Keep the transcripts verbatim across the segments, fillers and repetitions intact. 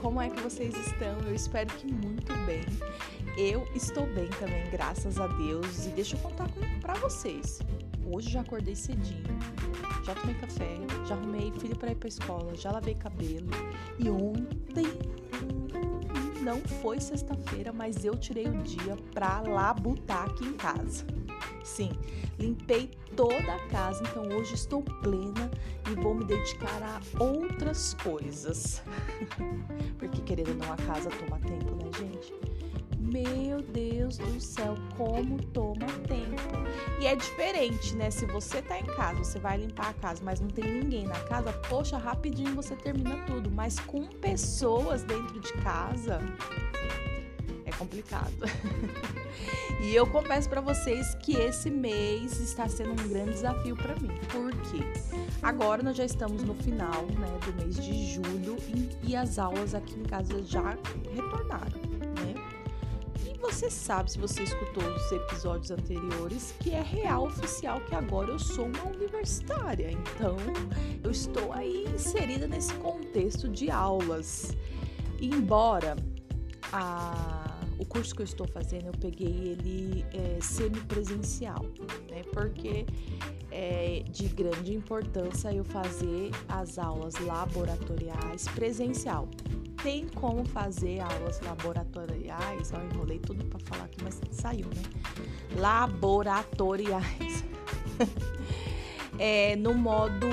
como é que vocês estão? Eu espero que muito bem. Eu estou bem também, graças a Deus. E deixa eu contar com, pra vocês. Hoje já acordei cedinho, já tomei café, já arrumei filho pra ir pra escola, já lavei cabelo. E ontem não foi sexta-feira, mas eu tirei o dia pra labutar aqui em casa. Sim, limpei toda a casa, então hoje estou plena e vou me dedicar a outras coisas. Porque querendo ou não, a casa toma tempo, né, gente? Meu Deus do céu, como toma tempo. E é diferente, né? Se você tá em casa, você vai limpar a casa, mas não tem ninguém na casa, poxa, rapidinho você termina tudo. Mas com pessoas dentro de casa, é complicado. E eu confesso pra vocês que esse mês está sendo um grande desafio pra mim. Por quê? Agora nós já estamos no final, né, do mês de julho e, e as aulas aqui em casa já retornaram, né? E você sabe, se você escutou os episódios anteriores, que é real oficial que agora eu sou uma universitária. Então, eu estou aí inserida nesse contexto de aulas. E embora a O curso que eu estou fazendo, eu peguei ele é, semipresencial, né? Porque é de grande importância eu fazer as aulas laboratoriais presencial. Tem como fazer aulas laboratoriais, eu enrolei tudo para falar aqui, mas saiu, né? Laboratoriais. é, no modo...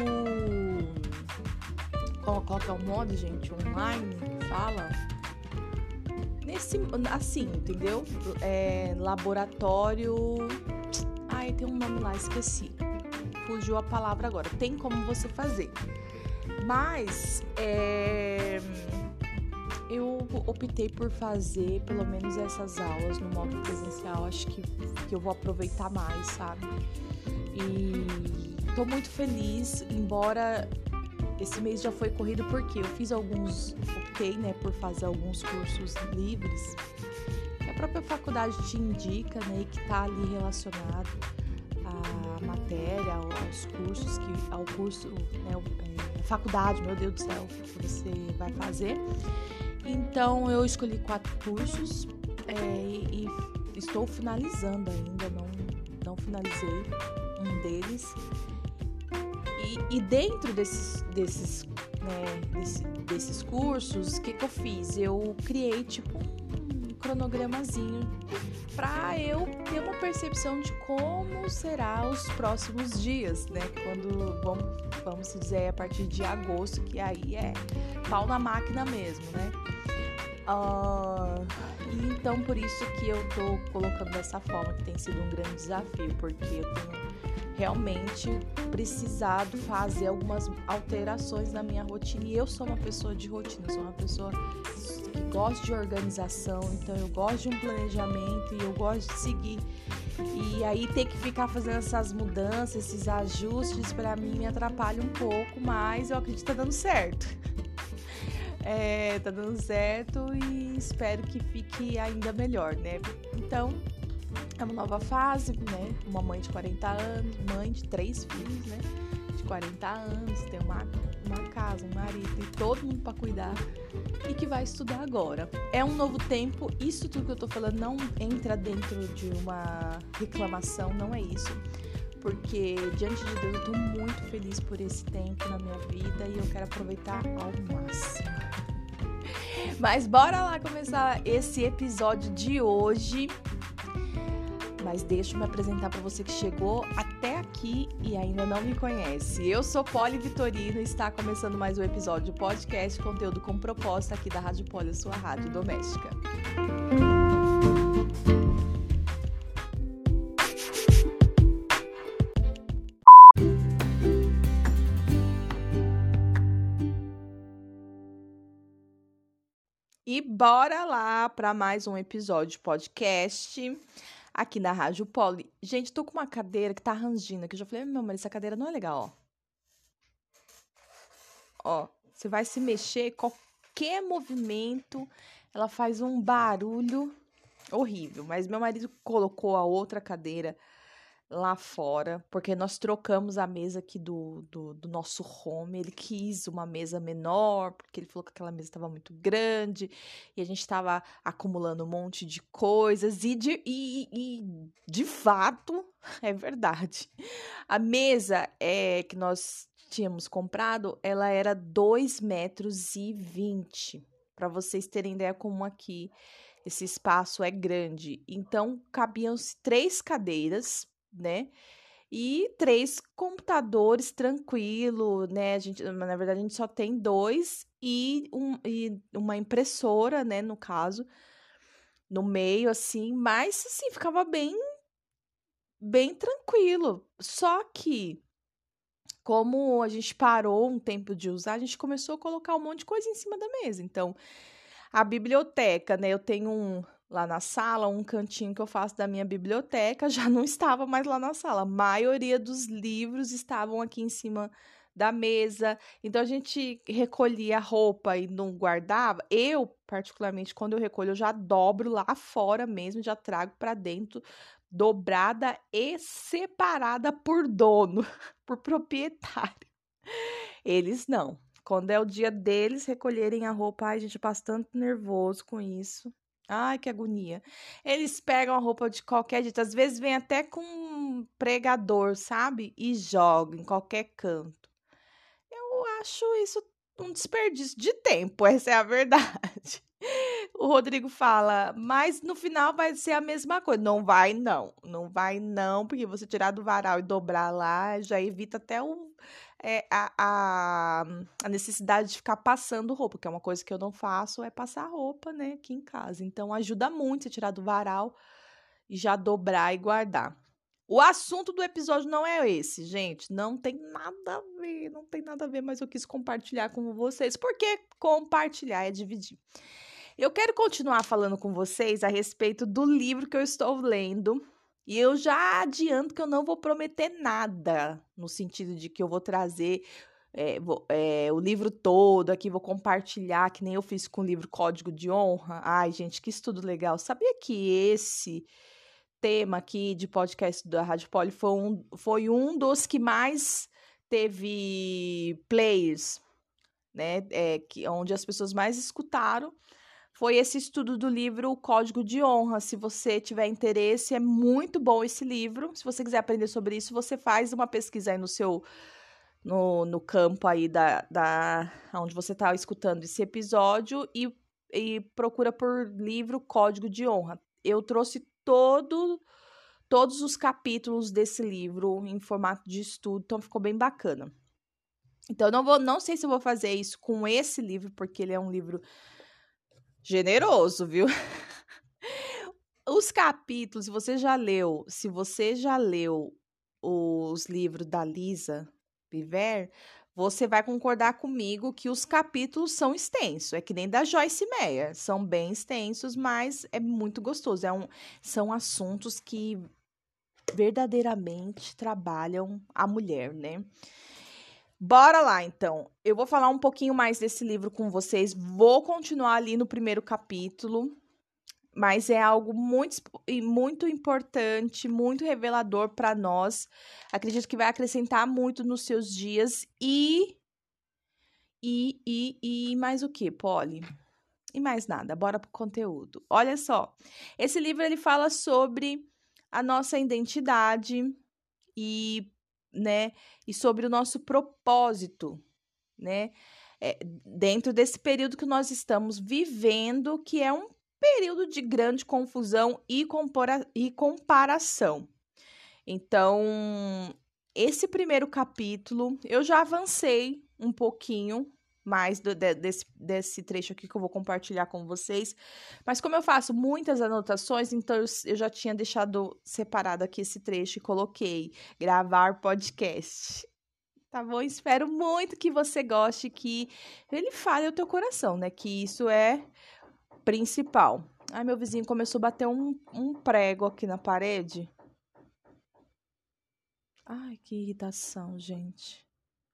Qual, qual que é o modo, gente? Online? Fala... Nesse, assim, entendeu? É, laboratório... Ai, tem um nome lá, esqueci. Fugiu a palavra agora. Tem como você fazer. Mas, é, eu optei por fazer pelo menos essas aulas no modo presencial. Acho que, que eu vou aproveitar mais, sabe? E tô muito feliz, embora... Esse mês já foi corrido porque eu fiz alguns, optei, né, por fazer alguns cursos livres que a própria faculdade te indica, né, e que tá ali relacionado à matéria, aos cursos, que, ao curso, né, a faculdade, meu Deus do céu, que você vai fazer. Então, eu escolhi quatro cursos é, e, e estou finalizando ainda, não, não finalizei um deles. E, e dentro desses, desses, né, desse, desses cursos, o que, que eu fiz? Eu criei tipo um cronogramazinho para eu ter uma percepção de como será os próximos dias, né? Quando, vamos, vamos dizer, a partir de agosto, que aí é pau na máquina mesmo, né? Uh, e então, por isso que eu tô colocando dessa forma, que tem sido um grande desafio, porque eu tenho realmente precisado fazer algumas alterações na minha rotina, e eu sou uma pessoa de rotina, eu sou uma pessoa que gosta de organização, então eu gosto de um planejamento e eu gosto de seguir, e aí ter que ficar fazendo essas mudanças, esses ajustes, pra mim me atrapalha um pouco, mas eu acredito que tá dando certo. É, tá dando certo e espero que fique ainda melhor, né? Então, é uma nova fase, né? Uma mãe de quarenta anos, mãe de três filhos, né? De quarenta anos, tem uma, uma casa, um marido, tem todo mundo pra cuidar e que vai estudar agora. É um novo tempo, isso tudo que eu tô falando não entra dentro de uma reclamação, não é isso. Porque, diante de Deus, eu tô muito feliz por esse tempo na minha vida e eu quero aproveitar ao máximo. Mas bora lá começar esse episódio de hoje. Mas deixa eu me apresentar para você que chegou até aqui e ainda não me conhece. Eu sou Poli Vitorino e está começando mais um episódio do podcast Conteúdo com Propósito aqui da Rádio Poli, a sua rádio doméstica. E bora lá para mais um episódio de podcast aqui na Rádio Poli. Gente, tô com uma cadeira que tá rangindo aqui. Eu já falei, meu marido, essa cadeira não é legal, ó. Ó, você vai se mexer, qualquer movimento, ela faz um barulho horrível. Mas meu marido colocou a outra cadeira lá fora, porque nós trocamos a mesa aqui do, do, do nosso home. Ele quis uma mesa menor, porque ele falou que aquela mesa estava muito grande e a gente estava acumulando um monte de coisas. E de, e, e de fato, é verdade. A mesa é, que nós tínhamos comprado, ela era dois metros e vinte. Para vocês terem ideia como aqui esse espaço é grande. Então, cabiam-se três cadeiras, né? E três computadores tranquilo, né? A gente, na verdade, a gente só tem dois e, um, e uma impressora, né? No caso, no meio, assim, mas assim, ficava bem, bem tranquilo. Só que, como a gente parou um tempo de usar, a gente começou a colocar um monte de coisa em cima da mesa. Então, a biblioteca, né? Eu tenho um lá na sala, um cantinho que eu faço da minha biblioteca, já não estava mais lá na sala. A maioria dos livros estavam aqui em cima da mesa. Então a gente recolhia a roupa e não guardava. Eu, particularmente, quando eu recolho, eu já dobro lá fora mesmo, já trago para dentro, dobrada e separada por dono, por proprietário. Eles não. Quando é o dia deles recolherem a roupa, ai, gente, eu passo tanto nervoso com isso. Ai, que agonia. Eles pegam a roupa de qualquer jeito, às vezes vem até com um pregador, sabe? E jogam em qualquer canto. Eu acho isso um desperdício de tempo, essa é a verdade. O Rodrigo fala, mas no final vai ser a mesma coisa. Não vai, não. Não vai, não, porque você tirar do varal e dobrar lá já evita até o, é, a, a, a necessidade de ficar passando roupa, que é uma coisa que eu não faço, é passar roupa, né, aqui em casa. Então ajuda muito você tirar do varal e já dobrar e guardar. O assunto do episódio não é esse, gente. Não tem nada a ver, não tem nada a ver, mas eu quis compartilhar com vocês, porque compartilhar é dividir. Eu quero continuar falando com vocês a respeito do livro que eu estou lendo. E eu já adianto que eu não vou prometer nada, no sentido de que eu vou trazer é, vou, é, o livro todo aqui, vou compartilhar, que nem eu fiz com o livro Código de Honra. Ai, gente, que estudo legal. Sabia que esse tema aqui de podcast da Rádio Poli foi um, foi um dos que mais teve plays, né? É, que, onde as pessoas mais escutaram. Foi esse estudo do livro Código de Honra. Se você tiver interesse, é muito bom esse livro. Se você quiser aprender sobre isso, você faz uma pesquisa aí no seu no, no campo aí da, da onde você está escutando esse episódio e, e procura por livro Código de Honra. Eu trouxe todo todos os capítulos desse livro em formato de estudo, então ficou bem bacana. Então eu não vou, não sei se eu vou fazer isso com esse livro, porque ele é um livro generoso, viu? Os capítulos, se você já leu, se você já leu os livros da Lisa Biver, você vai concordar comigo que os capítulos são extensos. É que nem da Joyce Meyer, são bem extensos, mas é muito gostoso. É um, são assuntos que verdadeiramente trabalham a mulher, né? Bora lá, então. Eu vou falar um pouquinho mais desse livro com vocês. Vou continuar ali no primeiro capítulo, mas é algo muito, muito importante, muito revelador para nós. Acredito que vai acrescentar muito nos seus dias. E, e, e, e mais o que, Polly? E mais nada, bora pro conteúdo. Olha só, esse livro ele fala sobre a nossa identidade e, né, e sobre o nosso propósito, né, é, dentro desse período que nós estamos vivendo, que é um período de grande confusão e, compara e comparação. Então, esse primeiro capítulo, eu já avancei um pouquinho mais do, de, desse, desse trecho aqui que eu vou compartilhar com vocês. Mas como eu faço muitas anotações, então eu, eu já tinha deixado separado aqui esse trecho e coloquei gravar podcast. Tá bom? Espero muito que você goste, que ele fale ao teu coração, né? Que isso é principal. Ai, meu vizinho começou a bater um, um prego aqui na parede. Ai, que irritação, gente.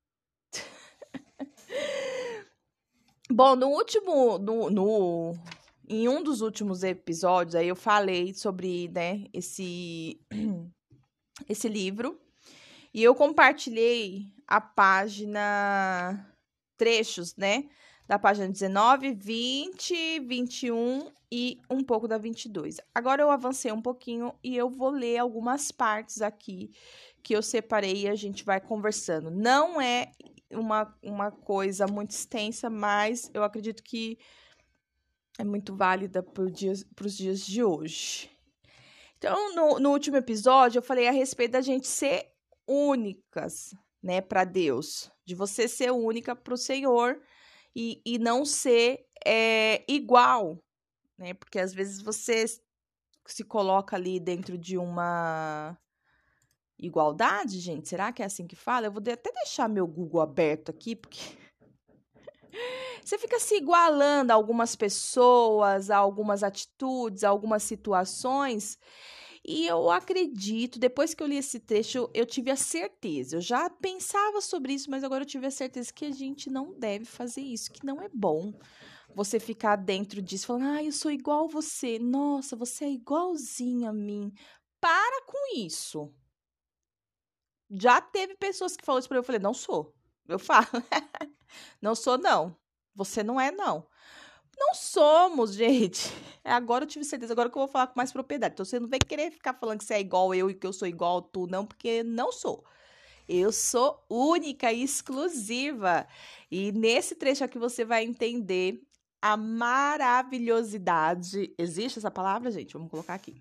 Bom, no último, no, no, em um dos últimos episódios, aí eu falei sobre, né, esse, esse livro. E eu compartilhei a página, trechos, né? Da página dezenove, vinte, vinte e um e um pouco da vinte e dois. Agora eu avancei um pouquinho e eu vou ler algumas partes aqui que eu separei e a gente vai conversando. Não é uma, uma coisa muito extensa, mas eu acredito que é muito válida para os dias, dias de hoje. Então, no, no último episódio, eu falei a respeito da gente ser únicas, né, para Deus. De você ser única para o Senhor e, e não ser é, igual, né? Porque às vezes você se coloca ali dentro de uma igualdade, gente. Será que é assim que fala? Eu vou até deixar meu Google aberto aqui, porque você fica se igualando a algumas pessoas, a algumas atitudes, a algumas situações. E eu acredito, depois que eu li esse trecho, eu tive a certeza. Eu já pensava sobre isso, mas agora eu tive a certeza que a gente não deve fazer isso, que não é bom você ficar dentro disso, falando, ah, eu sou igual a você. Nossa, você é igualzinha a mim. Para com isso. Já teve pessoas que falaram isso pra mim, eu falei, não sou. Eu falo, não sou não. Você não é não. Não somos, gente. Agora eu tive certeza, agora que eu vou falar com mais propriedade. Então, você não vai querer ficar falando que você é igual eu e que eu sou igual a tu, não, porque não sou. Eu sou única e exclusiva. E nesse trecho aqui você vai entender a maravilhosidade. Existe essa palavra, gente? Vamos colocar aqui.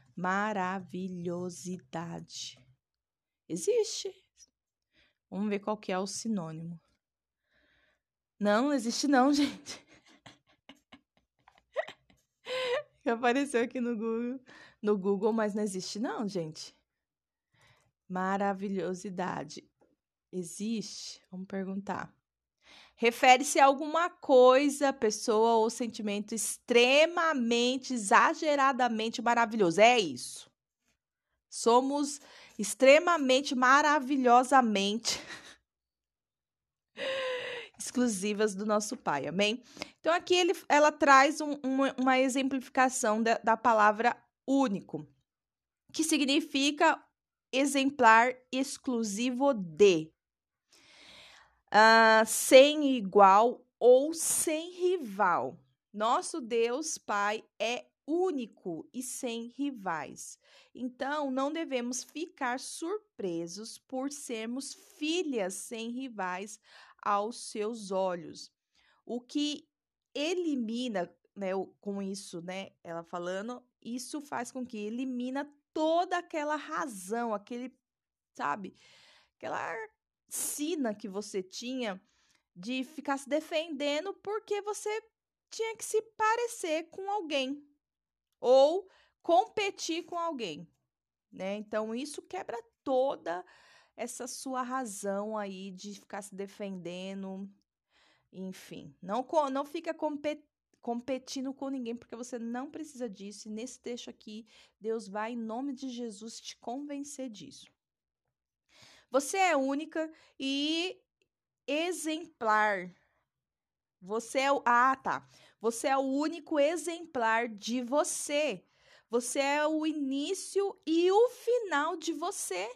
Maravilhosidade. Existe. Vamos ver qual que é o sinônimo. Não, não existe não, gente. Que apareceu aqui no Google, no Google, mas não existe não, gente. Maravilhosidade. Existe? Vamos perguntar. Refere-se a alguma coisa, pessoa ou sentimento extremamente, exageradamente maravilhoso. É isso. Somos extremamente, maravilhosamente exclusivas do nosso Pai, amém? Então, aqui ele, ela traz um, uma, uma exemplificação da, da palavra único, que significa exemplar exclusivo de, uh, sem igual ou sem rival. Nosso Deus Pai é único e sem rivais. Então, não devemos ficar surpresos por sermos filhas sem rivais aos seus olhos. O que elimina, né, com isso, né, ela falando, isso faz com que elimina toda aquela razão, aquele, sabe, aquela sina que você tinha de ficar se defendendo porque você tinha que se parecer com alguém ou competir com alguém, né? Então, isso quebra toda essa sua razão aí de ficar se defendendo, enfim. Não, não fica competindo competindo com ninguém, porque você não precisa disso. E nesse texto aqui, Deus vai, em nome de Jesus, te convencer disso. Você é única e exemplar. Você é o... Ah, tá. Você é o único exemplar de você. Você é o início e o final de você.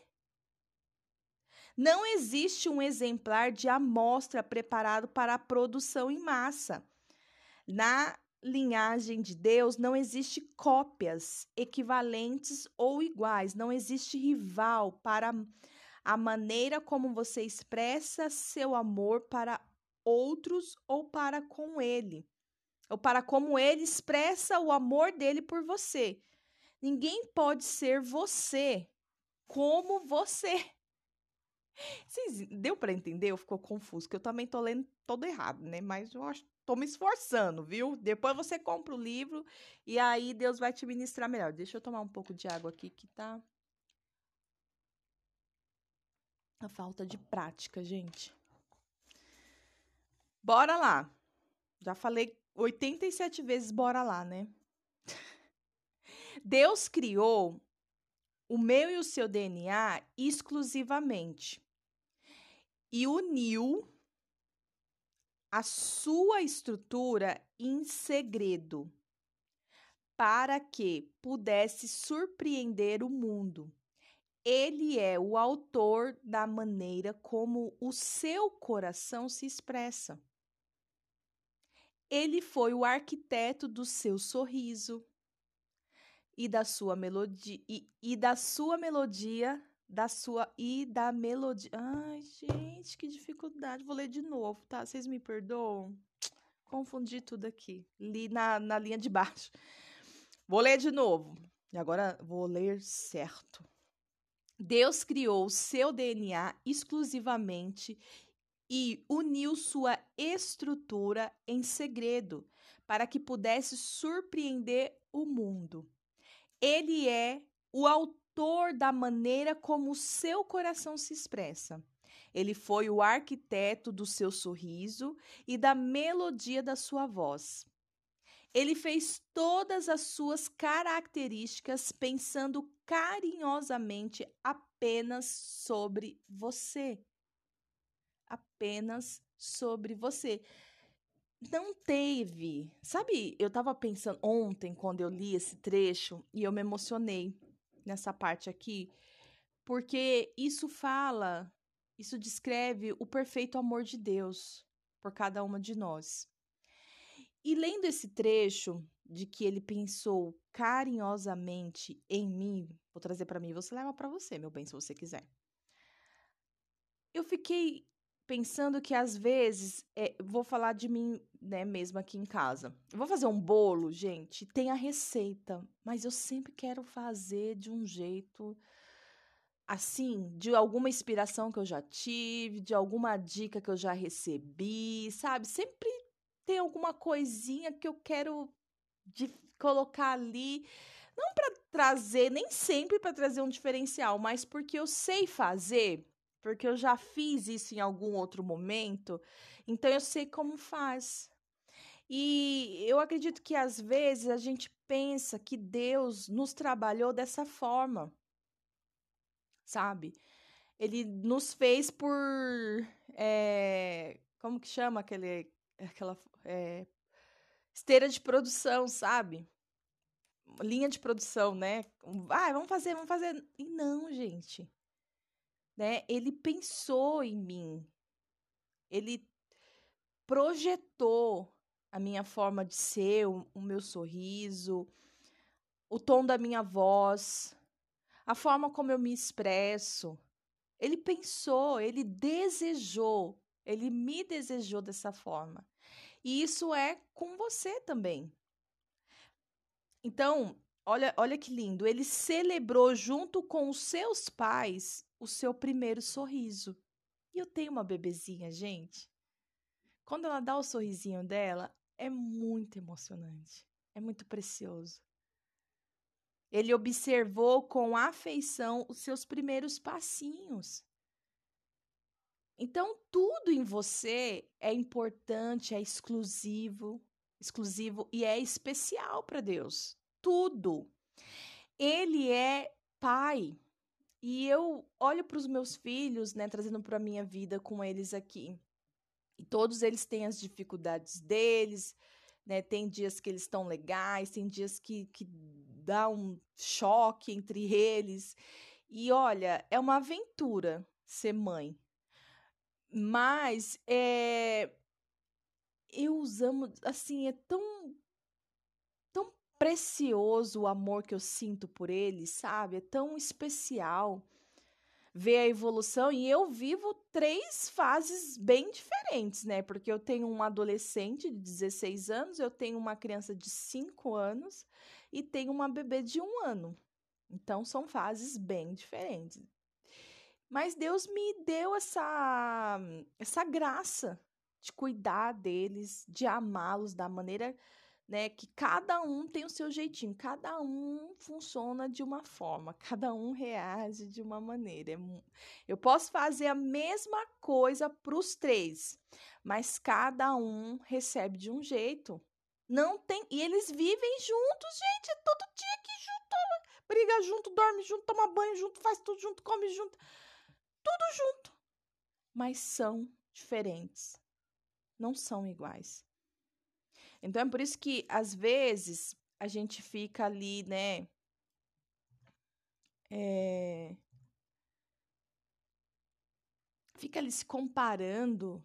Não existe um exemplar de amostra preparado para a produção em massa. Na linhagem de Deus, não existe cópias equivalentes ou iguais. Não existe rival para a maneira como você expressa seu amor para outros ou para com ele, ou para como ele expressa o amor dele por você. Ninguém pode ser você como você. Vocês, deu para entender? Ficou confuso, que eu também tô lendo todo errado, né? Mas eu acho, tô me esforçando, viu? Depois você compra o livro e aí Deus vai te ministrar melhor. Deixa eu tomar um pouco de água aqui que tá a falta de prática, gente. Bora lá. Já falei oitenta e sete vezes bora lá, né? Deus criou o meu e o seu D N A exclusivamente e uniu a sua estrutura em segredo para que pudesse surpreender o mundo. Ele é o autor da maneira como o seu coração se expressa. Ele foi o arquiteto do seu sorriso e da sua melodia e, e da sua melodia, da sua e da melodia. Ai, gente, que dificuldade. Vou ler de novo, tá? Vocês me perdoam? Confundi tudo aqui. Li na, na linha de baixo. Vou ler de novo. E agora vou ler certo. Deus criou o seu D N A exclusivamente e uniu sua estrutura em segredo para que pudesse surpreender o mundo. Ele é o autor da maneira como o seu coração se expressa. Ele foi o arquiteto do seu sorriso e da melodia da sua voz. Ele fez todas as suas características pensando carinhosamente apenas sobre você. Apenas sobre você. Não teve. Sabe, eu tava pensando ontem, quando eu li esse trecho, e eu me emocionei nessa parte aqui, porque isso fala, isso descreve o perfeito amor de Deus por cada uma de nós. E lendo esse trecho de que ele pensou carinhosamente em mim, vou trazer para mim, você leva para você, meu bem, se você quiser. Eu fiquei pensando que às vezes, é, vou falar de mim, né, mesmo aqui em casa. Eu vou fazer um bolo, gente, tem a receita, mas eu sempre quero fazer de um jeito assim, de alguma inspiração que eu já tive, de alguma dica que eu já recebi, sabe? Sempre tem alguma coisinha que eu quero de colocar ali, não para trazer, nem sempre para trazer um diferencial, mas porque eu sei fazer, porque eu já fiz isso em algum outro momento, então eu sei como faz. E eu acredito que às vezes a gente pensa que Deus nos trabalhou dessa forma, sabe? Ele nos fez por, é, como que chama aquele, aquela é, esteira de produção, sabe? Linha de produção, né? Ah, vamos fazer, vamos fazer. E não, gente. Né? Ele pensou em mim. Ele projetou a minha forma de ser, o, o meu sorriso, o tom da minha voz, a forma como eu me expresso. Ele pensou, ele desejou, ele me desejou dessa forma. E isso é com você também. Então, olha, olha que lindo. Ele celebrou junto com os seus pais o seu primeiro sorriso. E eu tenho uma bebezinha, gente. Quando ela dá o sorrisinho dela, é muito emocionante. É muito precioso. Ele observou com afeição os seus primeiros passinhos. Então, tudo em você é importante, é exclusivo, exclusivo e é especial para Deus. Tudo. Ele é pai. E eu olho para os meus filhos, né, trazendo para a minha vida com eles aqui. E todos eles têm as dificuldades deles, né? Tem dias que eles estão legais, tem dias que, que dá um choque entre eles. E olha, é uma aventura ser mãe. Mas é, eu os amo, assim, é tão, tão precioso o amor que eu sinto por eles, sabe? É tão especial ver a evolução. E eu vivo três fases bem diferentes, né? Porque eu tenho um adolescente de dezesseis anos, eu tenho uma criança de cinco anos e tenho uma bebê de um ano. Então, são fases bem diferentes. Mas Deus me deu essa, essa graça de cuidar deles, de amá-los da maneira, né, que cada um tem o seu jeitinho, cada um funciona de uma forma, cada um reage de uma maneira. Eu posso fazer a mesma coisa para os três, mas cada um recebe de um jeito. Não tem, e eles vivem juntos, gente, é todo dia aqui junto, briga junto, dorme junto, toma banho junto, faz tudo junto, come junto. Tudo junto, mas são diferentes, não são iguais. Então, é por isso que, às vezes, a gente fica ali, né, é, fica ali se comparando,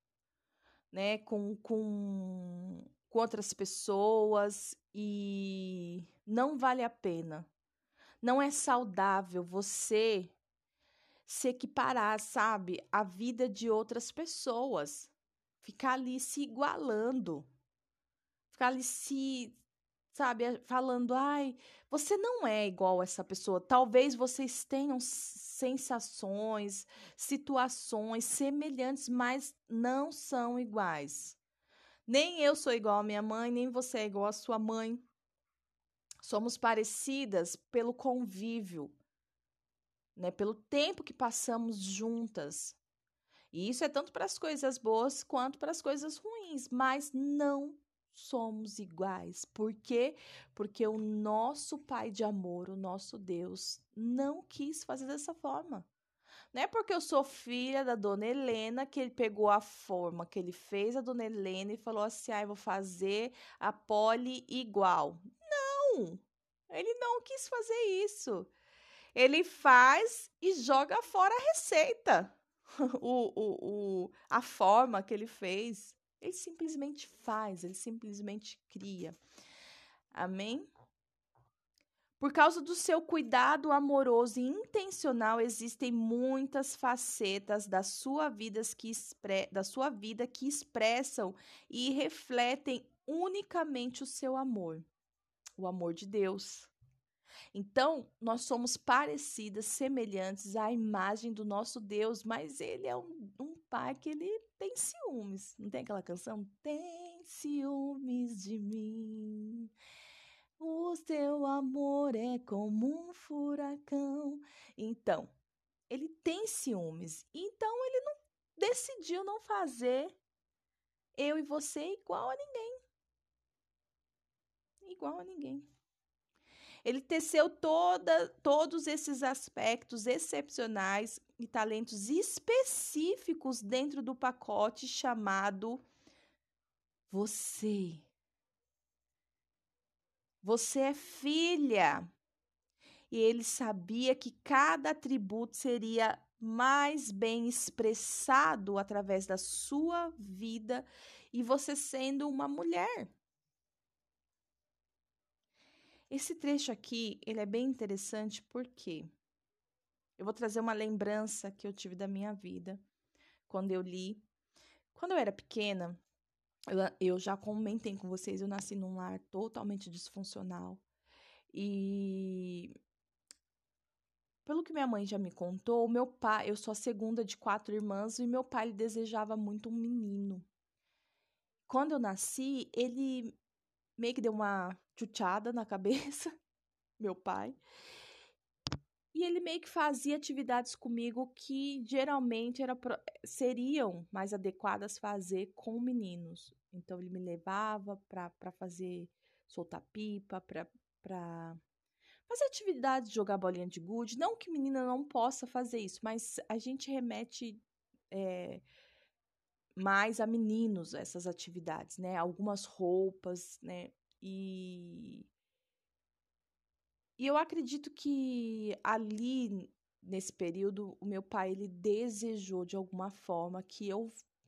né, com, com, com outras pessoas e não vale a pena. Não é saudável você se equiparar, sabe, à vida de outras pessoas. Ficar ali se igualando. Ficar ali se, sabe, eh, falando, ai, você não é igual a essa pessoa. Talvez vocês tenham sensações, situações semelhantes, mas não são iguais. Nem eu sou igual à minha mãe, nem você é igual à sua mãe. Somos parecidas pelo convívio, né? Pelo tempo que passamos juntas. E isso é tanto para as coisas boas quanto para as coisas ruins, mas não somos iguais. Por quê? Porque o nosso Pai de amor, o nosso Deus, não quis fazer dessa forma. Não é porque eu sou filha da Dona Helena que ele pegou a forma que ele fez a Dona Helena e falou assim: ah, eu vou fazer a Polly igual. Não! Ele não quis fazer isso. Ele faz e joga fora a receita. o, o, o, a forma que ele fez. Ele simplesmente faz, ele simplesmente cria. Amém? Por causa do seu cuidado amoroso e intencional, existem muitas facetas da sua vida que, expre... da sua vida que expressam e refletem unicamente o seu amor, o amor de Deus. Então, nós somos parecidas, semelhantes à imagem do nosso Deus, mas ele é um, um pai que ele tem ciúmes. Não tem aquela canção? Tem ciúmes de mim. O teu amor é como um furacão. Então, ele tem ciúmes. Então, ele não decidiu não fazer eu e você igual a ninguém. Igual a ninguém. Ele teceu toda, todos esses aspectos excepcionais e talentos específicos dentro do pacote chamado você. Você é filha. E ele sabia que cada atributo seria mais bem expressado através da sua vida e você sendo uma mulher. Esse trecho aqui, ele é bem interessante porque eu vou trazer uma lembrança que eu tive da minha vida quando eu li. Quando eu era pequena, eu, eu já comentei com vocês, eu nasci num lar totalmente disfuncional. E pelo que minha mãe já me contou, meu pai, eu sou a segunda de quatro irmãs e meu pai ele desejava muito um menino. Quando eu nasci, ele meio que deu uma chuchada na cabeça, meu pai. E ele meio que fazia atividades comigo que geralmente era, seriam mais adequadas fazer com meninos. Então, ele me levava para fazer, soltar pipa, para fazer atividades, de jogar bolinha de gude. Não que menina não possa fazer isso, mas a gente remete é, mais a meninos essas atividades, né? Algumas roupas, né? E E eu acredito que ali, nesse período, o meu pai, ele desejou de alguma forma que eu...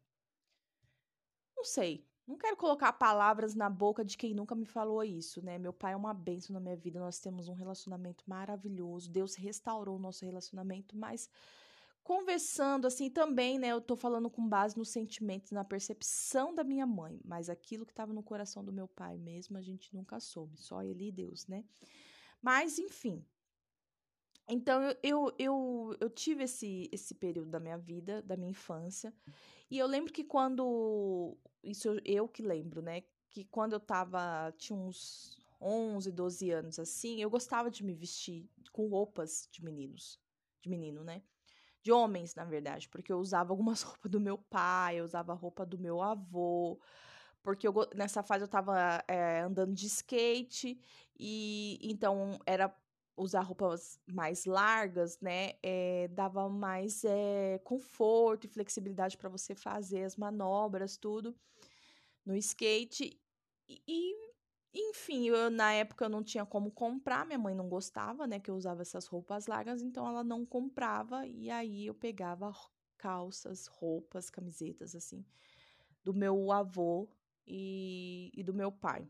Não sei, não quero colocar palavras na boca de quem nunca me falou isso, né? Meu pai é uma bênção na minha vida, nós temos um relacionamento maravilhoso, Deus restaurou o nosso relacionamento, mas conversando assim também, né? Eu tô falando com base nos sentimentos, na percepção da minha mãe, mas aquilo que estava no coração do meu pai mesmo, a gente nunca soube, só ele e Deus, né? Mas, enfim... Então, eu, eu, eu, eu tive esse, esse período da minha vida, da minha infância, e eu lembro que quando, isso eu, eu que lembro, né, que quando eu tava, tinha uns onze, doze anos, assim, eu gostava de me vestir com roupas de meninos, de menino, né, de homens, na verdade, porque eu usava algumas roupas do meu pai, eu usava roupa do meu avô, porque eu, nessa fase eu tava é, andando de skate, e então era usar roupas mais largas, né, é, dava mais é, conforto e flexibilidade para você fazer as manobras, tudo, no skate. E, e, enfim, eu, na época eu não tinha como comprar, minha mãe não gostava, né, que eu usava essas roupas largas, então ela não comprava, e aí eu pegava calças, roupas, camisetas, assim, do meu avô e, e do meu pai.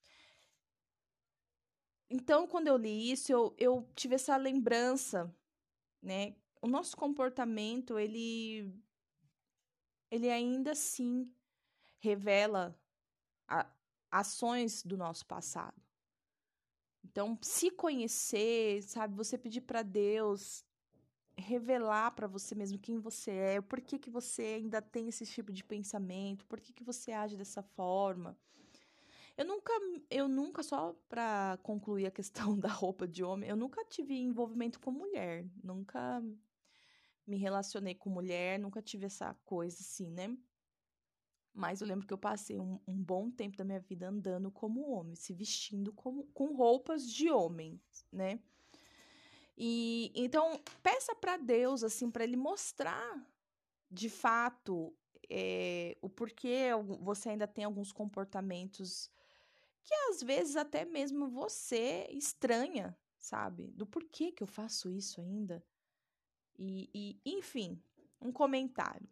Então, quando eu li isso, eu, eu tive essa lembrança, né? O nosso comportamento, ele, ele ainda assim revela a, ações do nosso passado. Então, se conhecer, sabe, você pedir para Deus revelar para você mesmo quem você é, por que que você ainda tem esse tipo de pensamento, por que que você age dessa forma. Eu nunca, eu nunca, só para concluir a questão da roupa de homem, eu nunca tive envolvimento com mulher, nunca me relacionei com mulher, nunca tive essa coisa assim, né? Mas eu lembro que eu passei um, um bom tempo da minha vida andando como homem, se vestindo como, com roupas de homem, né? E então peça para Deus assim para ele mostrar de fato é, o porquê você ainda tem alguns comportamentos que às vezes até mesmo você estranha, sabe? Do porquê que eu faço isso ainda. E, e enfim, um comentário.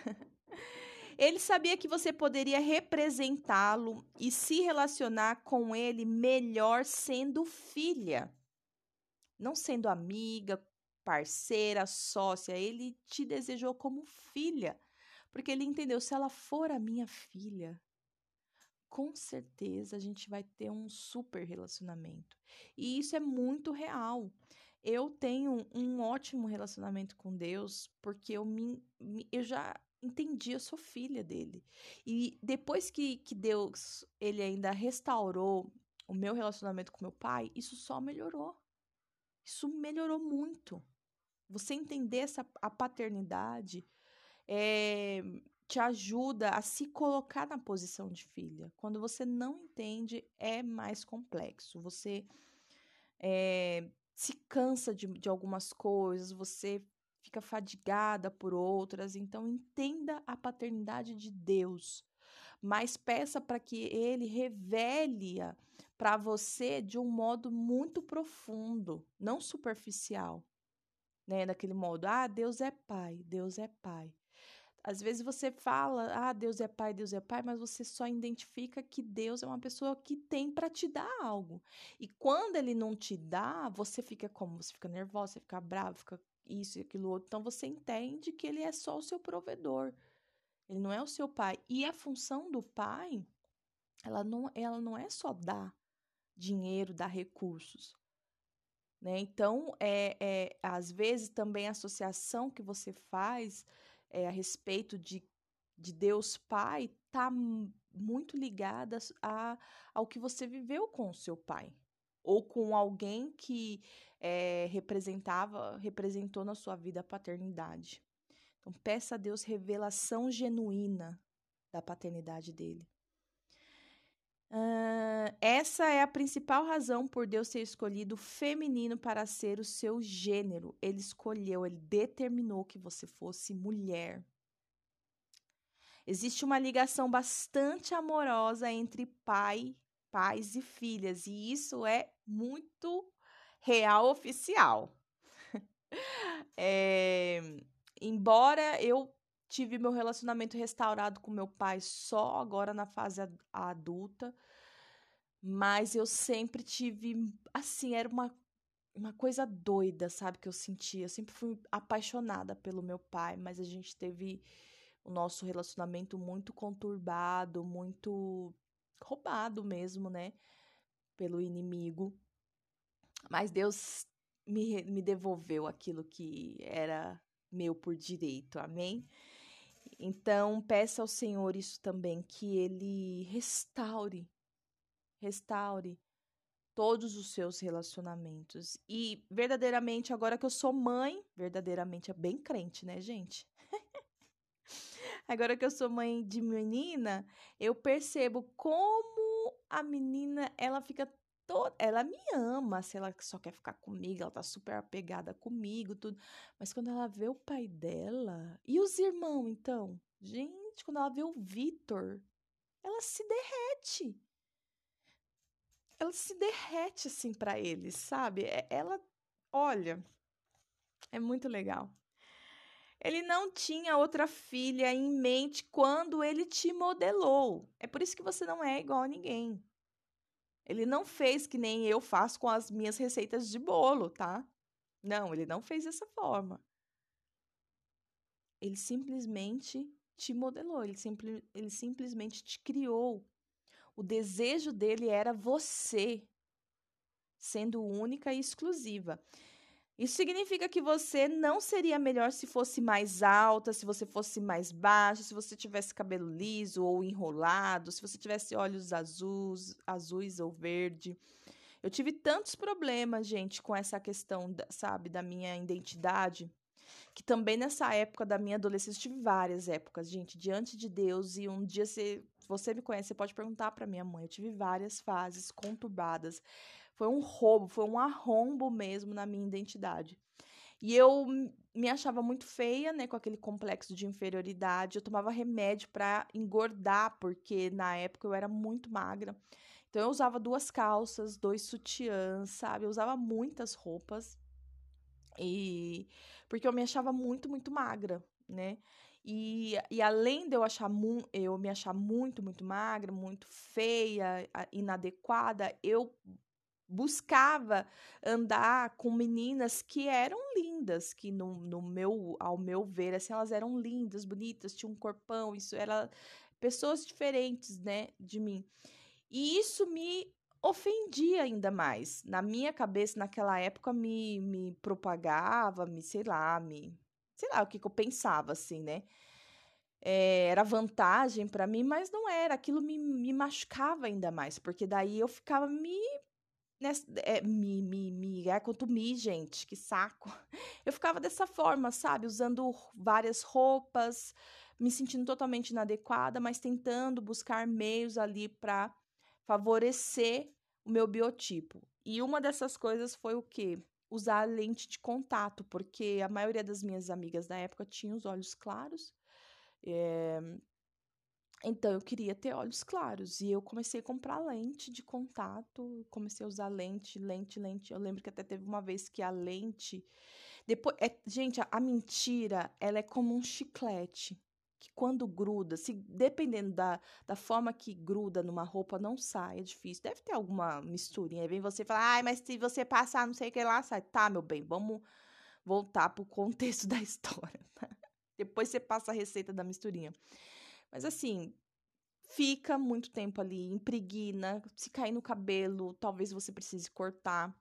Ele sabia que você poderia representá-lo e se relacionar com ele melhor sendo filha, não sendo amiga, parceira, sócia. Ele te desejou como filha, porque ele entendeu, se ela for a minha filha, com certeza a gente vai ter um super relacionamento. E isso é muito real. Eu tenho um ótimo relacionamento com Deus, porque eu, me, eu já entendi, eu sou filha dele. E depois que, que Deus, ele ainda restaurou o meu relacionamento com meu pai, isso só melhorou. Isso melhorou muito. Você entender essa, a paternidade é, te ajuda a se colocar na posição de filha. Quando você não entende, é mais complexo. Você é, se cansa de, de algumas coisas, você fica fadigada por outras. Então, entenda a paternidade de Deus, mas peça para que Ele revele-a para você de um modo muito profundo, não superficial, né? Daquele modo, ah, Deus é pai, Deus é pai. Às vezes você fala, ah, Deus é pai, Deus é pai, mas você só identifica que Deus é uma pessoa que tem para te dar algo. E quando ele não te dá, você fica como? Você fica nervosa, você fica brava, fica isso e aquilo outro. Então você entende que ele é só o seu provedor. Ele não é o seu pai. E a função do pai, ela não, ela não é só dar dinheiro, dar recursos. Né? Então, é, é, às vezes também a associação que você faz é, a respeito de, de Deus Pai está muito ligada a, ao que você viveu com o seu pai. Ou com alguém que é, representava, representou na sua vida a paternidade. Então, peça a Deus revelação genuína da paternidade dele. Uh, essa é a principal razão por Deus ter escolhido o feminino para ser o seu gênero. Ele escolheu, ele determinou que você fosse mulher. Existe uma ligação bastante amorosa entre pai, pais e filhas, e isso é muito real oficial. É, embora eu tive meu relacionamento restaurado com meu pai só agora na fase adulta, mas eu sempre tive, assim, era uma, uma coisa doida, sabe, que eu sentia. Eu sempre fui apaixonada pelo meu pai, mas a gente teve o nosso relacionamento muito conturbado, muito roubado mesmo, né, pelo inimigo. Mas Deus me, me devolveu aquilo que era meu por direito, amém? Então, peça ao Senhor isso também, que Ele restaure, restaure todos os seus relacionamentos. E verdadeiramente, agora que eu sou mãe, verdadeiramente é bem crente, né, gente? Agora que eu sou mãe de menina, eu percebo como a menina, ela fica toda, ela me ama, se ela só quer ficar comigo, ela tá super apegada comigo, tudo. Mas quando ela vê o pai dela, e os irmãos, então? Gente, quando ela vê o Vitor, ela se derrete. Ela se derrete assim para eles, sabe? Ela, olha, é muito legal. Ele não tinha outra filha em mente quando ele te modelou. É por isso que você não é igual a ninguém. Ele não fez que nem eu faço com as minhas receitas de bolo, tá? Não, ele não fez dessa forma. Ele simplesmente te modelou, ele, simple, ele simplesmente te criou. O desejo dele era você, sendo única e exclusiva. Isso significa que você não seria melhor se fosse mais alta, se você fosse mais baixa, se você tivesse cabelo liso ou enrolado, se você tivesse olhos azuis, azuis ou verde. Eu tive tantos problemas, gente, com essa questão, da, sabe, da minha identidade, que também nessa época da minha adolescência, eu tive várias épocas, gente, diante de Deus, e um dia você, você me conhece, você pode perguntar para minha mãe, eu tive várias fases conturbadas. Foi um roubo, foi um arrombo mesmo na minha identidade. E eu me achava muito feia, né, com aquele complexo de inferioridade. Eu tomava remédio para engordar, porque na época eu era muito magra. Então eu usava duas calças, dois sutiãs, sabe? Eu usava muitas roupas. E porque eu me achava muito, muito magra, né? E, e além de eu achar mu eu me achar muito, muito magra, muito feia, inadequada, eu buscava andar com meninas que eram lindas, que no, no meu, ao meu ver, assim, elas eram lindas, bonitas, tinham um corpão, isso era pessoas diferentes, né, de mim. E isso me ofendia ainda mais. Na minha cabeça, naquela época, me, me propagava, me, sei lá, me, sei lá o que, que eu pensava, assim, né? É, era vantagem para mim, mas não era. Aquilo me, me machucava ainda mais, porque daí eu ficava me Nessa, é, me, me, me, é quanto me, gente, que saco. Eu ficava dessa forma, sabe? Usando várias roupas, me sentindo totalmente inadequada, mas tentando buscar meios ali para favorecer o meu biotipo. E uma dessas coisas foi o quê? Usar lente de contato, porque a maioria das minhas amigas da época tinha os olhos claros. É, então, eu queria ter olhos claros. E eu comecei a comprar lente de contato. Comecei a usar lente, lente, lente. Eu lembro que até teve uma vez que a lente. Depois, é, gente, a, a mentira, ela é como um chiclete. Que quando gruda, se dependendo da, da forma que gruda numa roupa, não sai. É difícil. Deve ter alguma misturinha. Aí vem você falar, ai, mas se você passar não sei o que lá, sai. Tá, meu bem, vamos voltar pro contexto da história. Depois você passa a receita da misturinha. Mas assim, fica muito tempo ali, impregna, se cair no cabelo, talvez você precise cortar.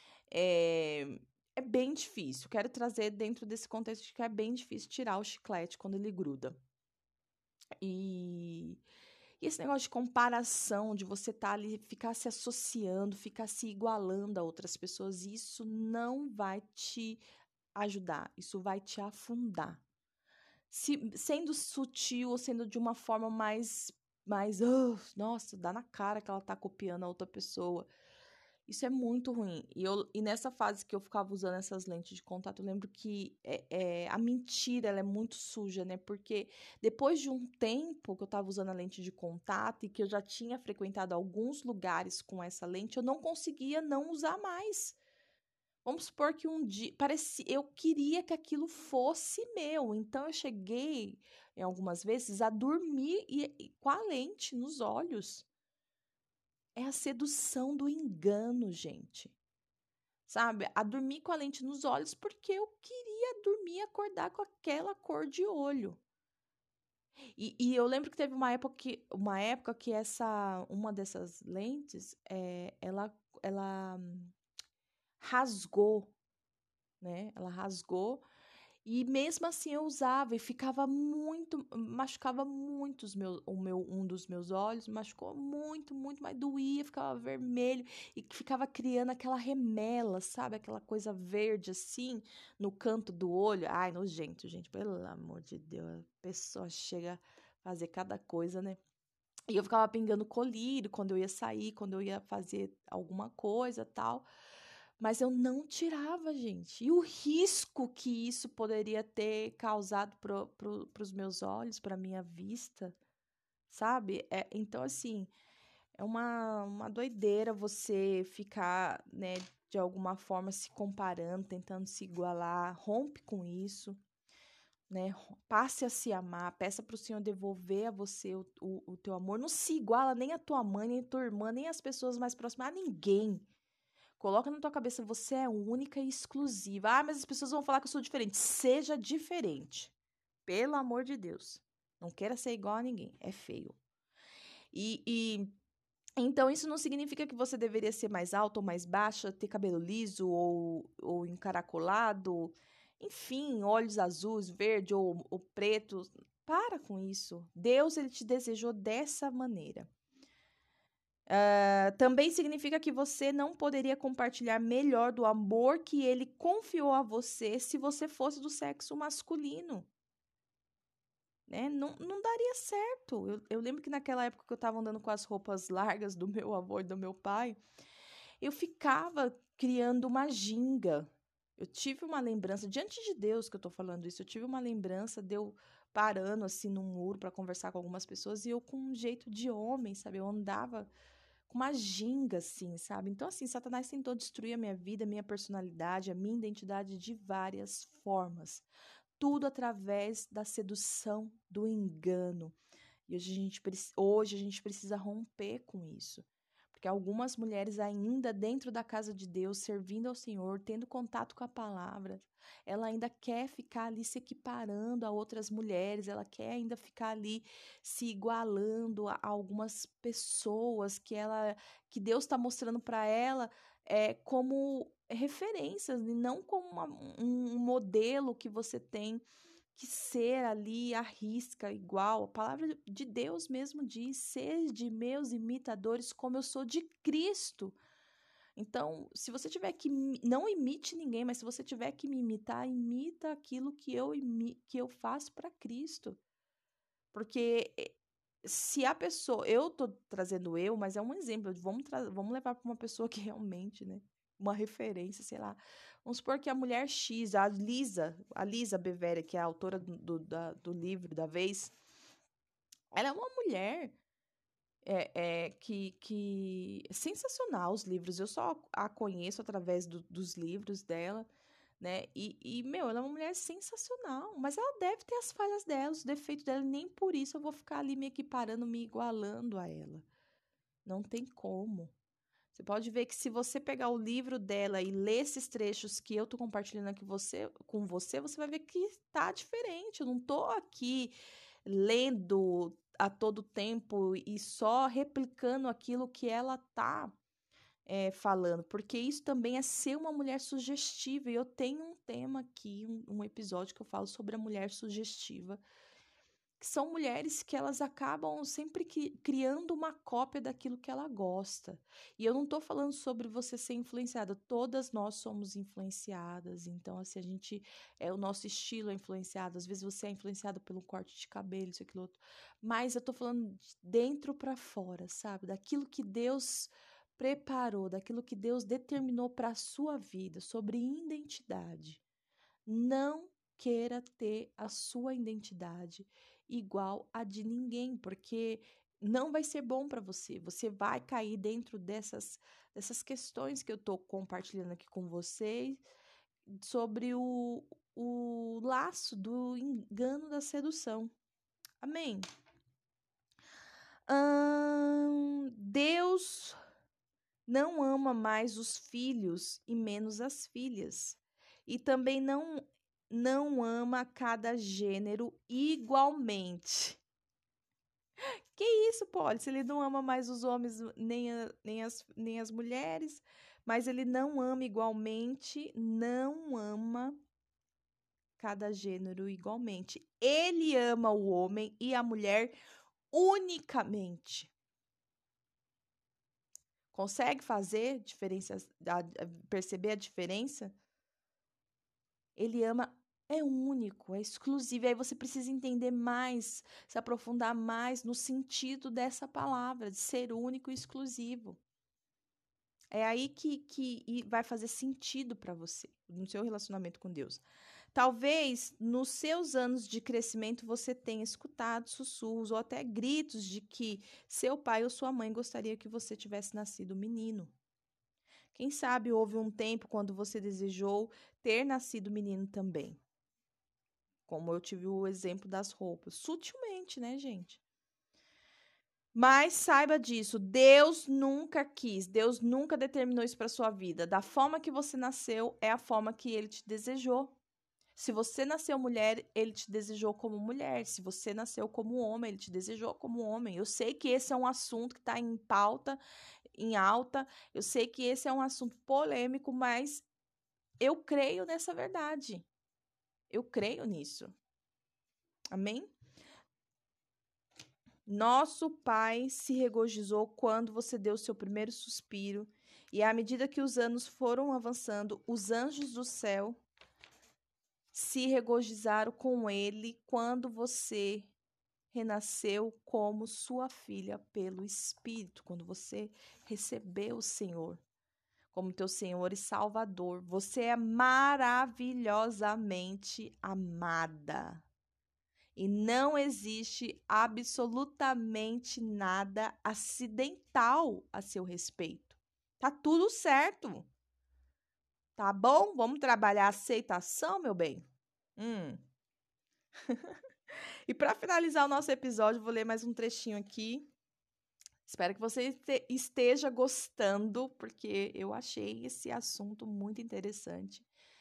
É, é bem difícil. Quero trazer dentro desse contexto de que é bem difícil tirar o chiclete quando ele gruda. E, e esse negócio de comparação, de você estar tá ali, ficar se associando, ficar se igualando a outras pessoas, isso não vai te ajudar, isso vai te afundar. Se, sendo sutil ou sendo de uma forma mais, mais, "Ah, nossa, dá na cara que ela tá copiando a outra pessoa." Isso é muito ruim. E, eu, e nessa fase que eu ficava usando essas lentes de contato, eu lembro que é, é, a mentira ela é muito suja, né? Porque depois de um tempo que eu tava usando a lente de contato e que eu já tinha frequentado alguns lugares com essa lente, eu não conseguia não usar mais. Vamos supor que um dia parecia, eu queria que aquilo fosse meu, então eu cheguei em algumas vezes a dormir e, e com a lente nos olhos. É a sedução do engano, gente. Sabe? A dormir com a lente nos olhos porque eu queria dormir e acordar com aquela cor de olho. E, e eu lembro que teve uma época que, uma época que essa, uma dessas lentes, é, ela, ela rasgou, né? Ela rasgou. E mesmo assim eu usava e ficava muito, machucava muito os meus, o meu, um dos meus olhos, machucou muito, muito, mas doía, ficava vermelho e ficava criando aquela remela, sabe? Aquela coisa verde assim no canto do olho. Ai, nojento, gente, pelo amor de Deus, a pessoa chega a fazer cada coisa, né? E eu ficava pingando colírio quando eu ia sair, quando eu ia fazer alguma coisa, tal. Mas eu não tirava, gente. E o risco que isso poderia ter causado para pro, os meus olhos, para minha vista, sabe? É, então, assim, é uma, uma doideira você ficar, né, de alguma forma se comparando, tentando se igualar. Rompe com isso. né? Passe a se amar, peça para o Senhor devolver a você o, o, o teu amor. Não se iguala nem a tua mãe, nem a tua irmã, nem as pessoas mais próximas, a ninguém. Coloca na tua cabeça, você é única e exclusiva. Ah, mas as pessoas vão falar que eu sou diferente. Seja diferente. Pelo amor de Deus. Não queira ser igual a ninguém. É feio. E, e então isso não significa que você deveria ser mais alta ou mais baixa, ter cabelo liso ou, ou encaracolado, enfim, olhos azuis, verde ou, ou preto. Para com isso. Deus, ele te desejou dessa maneira. Uh, também significa que você não poderia compartilhar melhor do amor que ele confiou a você se você fosse do sexo masculino. Né? Não, não daria certo. Eu, eu lembro que naquela época que eu estava andando com as roupas largas do meu avô e do meu pai, eu ficava criando uma ginga. Eu tive uma lembrança, diante de Deus que eu tô falando isso, eu tive uma lembrança de eu parando assim num muro para conversar com algumas pessoas e eu com um jeito de homem, sabe? Eu andava com uma ginga, assim, sabe? Então, assim, Satanás tentou destruir a minha vida, a minha personalidade, a minha identidade de várias formas. Tudo através da sedução, do engano. E hoje a gente, hoje a gente precisa romper com isso. Porque algumas mulheres ainda dentro da casa de Deus, servindo ao Senhor, tendo contato com a palavra, ela ainda quer ficar ali se equiparando a outras mulheres, ela quer ainda ficar ali se igualando a algumas pessoas que ela, que Deus está mostrando para ela é, como referências e não como uma, um modelo que você tem que ser ali à risca, igual. A palavra de Deus mesmo diz: sede meus imitadores, como eu sou de Cristo. Então, se você tiver que, não imite ninguém, mas se você tiver que me imitar, imita aquilo que eu, imi, que eu faço para Cristo. Porque se a pessoa, eu tô trazendo eu, mas é um exemplo, vamos, vamos levar para uma pessoa que realmente, né, uma referência, sei lá. Vamos supor que a mulher X, a Lisa, a Lisa Bevere, que é a autora do, do, da, do livro da vez, ela é uma mulher é, é, que, que é sensacional os livros. Eu só a conheço através do, dos livros dela, né? E, e, meu, ela é uma mulher sensacional, mas ela deve ter as falhas dela, os defeitos dela, e nem por isso eu vou ficar ali me equiparando, me igualando a ela. Não tem como. Você pode ver que se você pegar o livro dela e ler esses trechos que eu tô compartilhando aqui você, com você, você vai ver que tá diferente. Eu não tô aqui lendo a todo tempo e só replicando aquilo que ela tá é, falando, porque isso também é ser uma mulher sugestiva. E eu tenho um tema aqui, um, um episódio que eu falo sobre a mulher sugestiva, que são mulheres que elas acabam sempre que, criando uma cópia daquilo que ela gosta. E eu não estou falando sobre você ser influenciada, todas nós somos influenciadas, então assim, a gente, é, o nosso estilo é influenciado, às vezes você é influenciada pelo corte de cabelo, isso, aquilo outro, mas eu estou falando de dentro para fora, sabe, daquilo que Deus preparou, daquilo que Deus determinou para a sua vida, sobre identidade. Não queira ter a sua identidade igual a de ninguém, porque não vai ser bom para você. Você vai cair dentro dessas, dessas questões que eu estou compartilhando aqui com vocês sobre o, o laço do engano da sedução. Amém? Hum, Deus não ama mais os filhos e menos as filhas. E também não, não ama cada gênero igualmente. Que isso, Polly? Se ele não ama mais os homens nem, a, nem, as, nem as mulheres, mas ele não ama igualmente, não ama cada gênero igualmente. Ele ama o homem e a mulher unicamente. Consegue fazer diferença, perceber a diferença? Ele ama, é único, é exclusivo. E aí você precisa entender mais, se aprofundar mais no sentido dessa palavra, de ser único e exclusivo. É aí que, que vai fazer sentido para você, no seu relacionamento com Deus. Talvez nos seus anos de crescimento você tenha escutado sussurros ou até gritos de que seu pai ou sua mãe gostaria que você tivesse nascido menino. Quem sabe houve um tempo quando você desejou ter nascido menino também. Como eu tive o exemplo das roupas. Sutilmente, né, gente? Mas saiba disso, Deus nunca quis, Deus nunca determinou isso para sua vida. Da forma que você nasceu, é a forma que ele te desejou. Se você nasceu mulher, ele te desejou como mulher. Se você nasceu como homem, ele te desejou como homem. Eu sei que esse é um assunto que está em pauta, em alta. Eu sei que esse é um assunto polêmico, mas eu creio nessa verdade. Eu creio nisso. Amém? Nosso Pai se regozijou quando você deu o seu primeiro suspiro, e à medida que os anos foram avançando, os anjos do céu se regozijaram com ele quando você renasceu como sua filha pelo Espírito, quando você recebeu o Senhor como teu Senhor e Salvador. Você é maravilhosamente amada. E não existe absolutamente nada acidental a seu respeito. Tá tudo certo. Tá bom? Vamos trabalhar a aceitação, meu bem? Hum. E para finalizar o nosso episódio, vou ler mais um trechinho aqui. Espero que você esteja gostando, porque eu achei esse assunto muito interessante.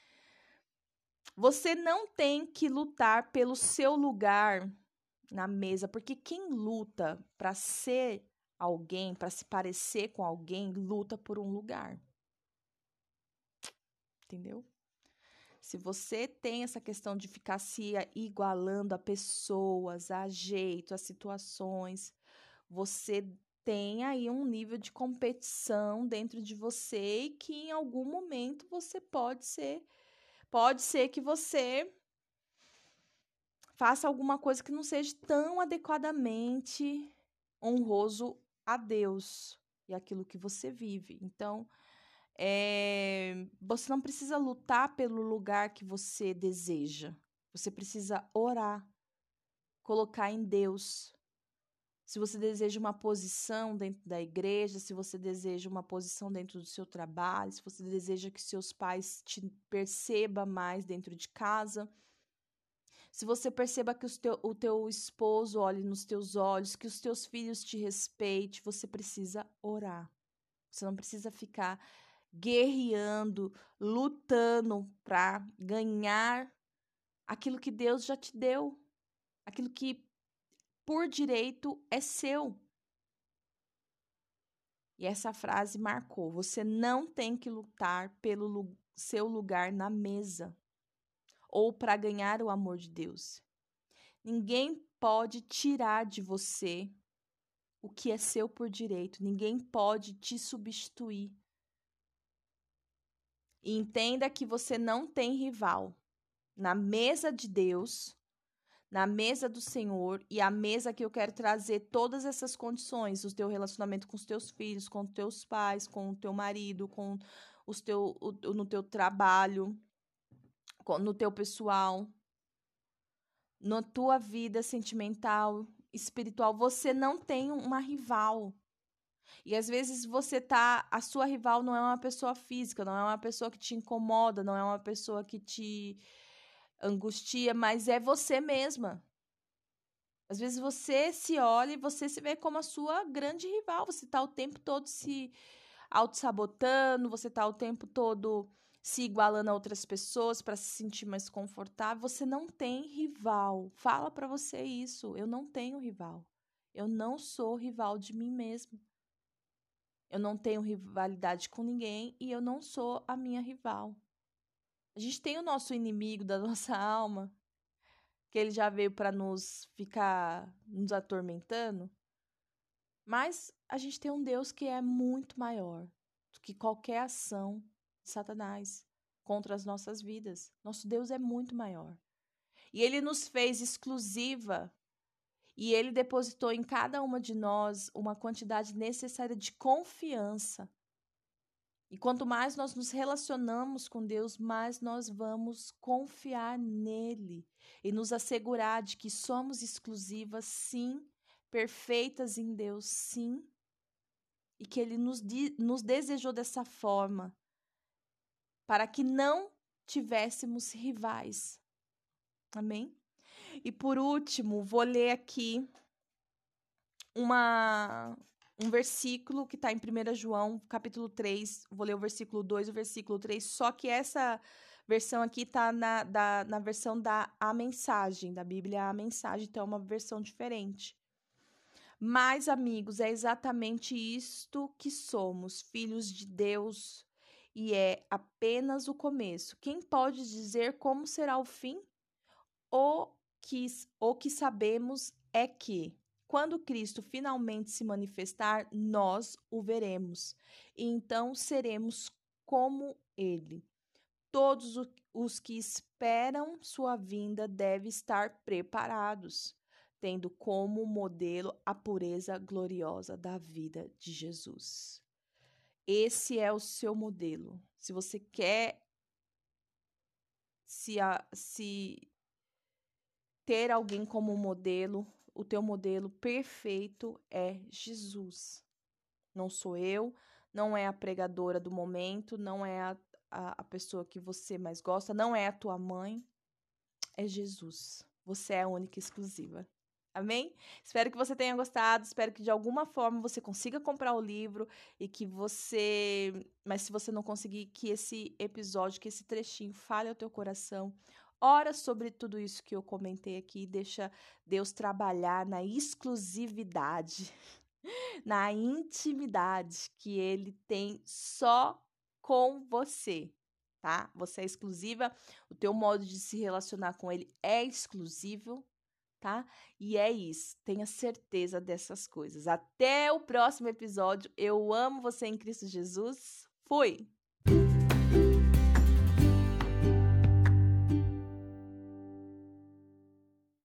Você não tem que lutar pelo seu lugar na mesa, porque quem luta para ser alguém, para se parecer com alguém, luta por um lugar. Entendeu? Se você tem essa questão de ficar se igualando a pessoas, a jeito, a situações, você tem aí um nível de competição dentro de você e que em algum momento você pode ser, pode ser que você faça alguma coisa que não seja tão adequadamente honroso a Deus e aquilo que você vive. Então, é, você não precisa lutar pelo lugar que você deseja. Você precisa orar, colocar em Deus. Se você deseja uma posição dentro da igreja, se você deseja uma posição dentro do seu trabalho, se você deseja que seus pais te percebam mais dentro de casa, se você perceba que o teu, o teu esposo olhe nos teus olhos, que os teus filhos te respeitem, você precisa orar. Você não precisa ficar guerreando, lutando para ganhar aquilo que Deus já te deu, aquilo que por direito é seu. E essa frase marcou: você não tem que lutar pelo seu lugar na mesa ou para ganhar o amor de Deus. Ninguém pode tirar de você o que é seu por direito. Ninguém pode te substituir. E entenda que você não tem rival. Na mesa de Deus, na mesa do Senhor, e a mesa que eu quero trazer todas essas condições, o teu relacionamento com os teus filhos, com os teus pais, com o teu marido, com os teu, o, no teu trabalho, com, no teu pessoal, na tua vida sentimental, espiritual, você não tem uma rival. E às vezes você tá, a sua rival não é uma pessoa física, não é uma pessoa que te incomoda, não é uma pessoa que te angustia, mas é você mesma. Às vezes você se olha e você se vê como a sua grande rival, você tá o tempo todo se auto-sabotando, você tá o tempo todo se igualando a outras pessoas para se sentir mais confortável. Você não tem rival. Fala para você isso. Eu não tenho rival. Eu não sou rival de mim mesma. Eu não tenho rivalidade com ninguém e eu não sou a minha rival. A gente tem o nosso inimigo da nossa alma, que ele já veio para nos ficar nos atormentando, mas a gente tem um Deus que é muito maior do que qualquer ação de Satanás contra as nossas vidas. Nosso Deus é muito maior. E ele nos fez exclusiva e ele depositou em cada uma de nós uma quantidade necessária de confiança. E quanto mais nós nos relacionamos com Deus, mais nós vamos confiar nele e nos assegurar de que somos exclusivas, sim, perfeitas em Deus, sim, e que ele nos, nos desejou dessa forma, para que não tivéssemos rivais. Amém? E por último, vou ler aqui uma, um versículo que está em primeiro João, capítulo três. Vou ler o versículo dois e o versículo três. Só que essa versão aqui está na, da, na versão da A Mensagem, da Bíblia A Mensagem, então é uma versão diferente. Mas, amigos, é exatamente isto que somos, filhos de Deus, e é apenas o começo. Quem pode dizer como será o fim? O que, o que sabemos é que, quando Cristo finalmente se manifestar, nós o veremos, e então seremos como Ele. Todos os que esperam sua vinda devem estar preparados, tendo como modelo a pureza gloriosa da vida de Jesus. Esse é o seu modelo. Se você quer se, a, se ter alguém como modelo, o teu modelo perfeito é Jesus. Não sou eu, não é a pregadora do momento, não é a, a, a pessoa que você mais gosta, não é a tua mãe, é Jesus. Você é a única e exclusiva. Amém? Espero que você tenha gostado, espero que de alguma forma você consiga comprar o livro e que você, mas se você não conseguir, que esse episódio, que esse trechinho fale ao teu coração. Ora sobre tudo isso que eu comentei aqui e deixa Deus trabalhar na exclusividade, na intimidade que Ele tem só com você, tá? Você é exclusiva, o teu modo de se relacionar com Ele é exclusivo, tá? E é isso, tenha certeza dessas coisas. Até o próximo episódio. Eu amo você em Cristo Jesus. Fui!